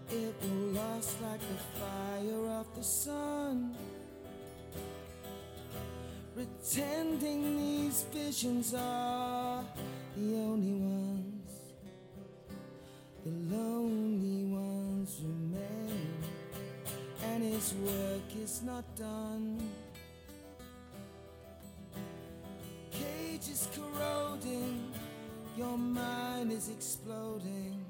It will last like the fire of the sun, pretending these visions are the only ones. The lonely ones remain, and his work is not done. Cage is corroding, your mind is exploding.